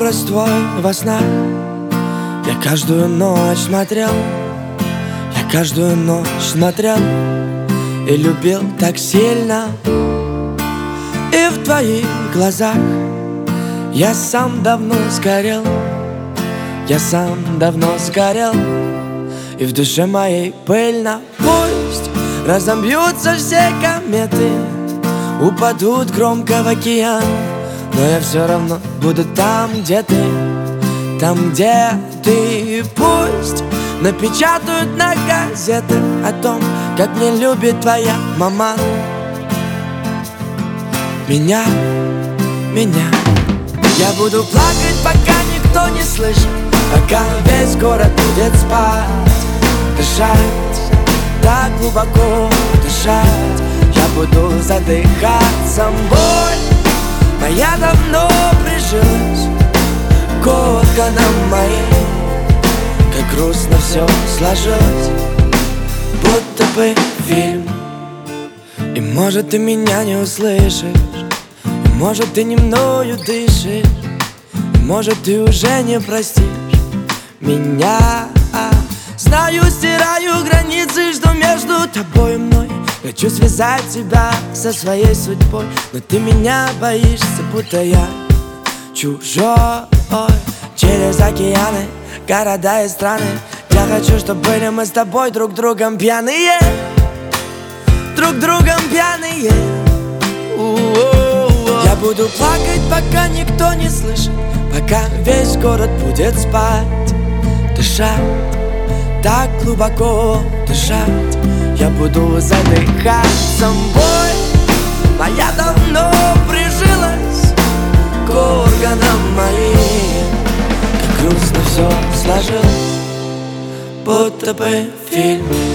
образ твой во снах. Я каждую ночь смотрел, я каждую ночь смотрел и любил так сильно. И в твоих глазах я сам давно сгорел, я сам давно сгорел. И в душе моей пыльно. Пусть разобьются все кометы, упадут громко в океан, но я все равно буду там, где ты, там, где ты. Пусть напечатают на газетах о том, как не любит твоя мама меня. Я буду плакать, пока никто не слышит, пока весь город будет спать. Дышать, так глубоко дышать. Я буду задыхаться. Боль моя давно прижилась к органам моим. Как грустно все сложилось, будто бы фильм. И может ты меня не услышишь, и может ты не мною дышишь, и может ты уже не простишь меня. Знаю, стираю границы, что между тобой и мной. Хочу связать тебя со своей судьбой, но ты меня боишься, будто я чужой. Через океаны, города и страны я хочу, чтобы были мы с тобой друг другом пьяные, друг другом пьяные. Я буду плакать, пока никто не слышит, пока весь город будет спать. Дышать, так глубоко дышать. Я буду задыхаться. Боль моя давно прижилась к органам моим. Как грустно все сложилось, будто бы фильм.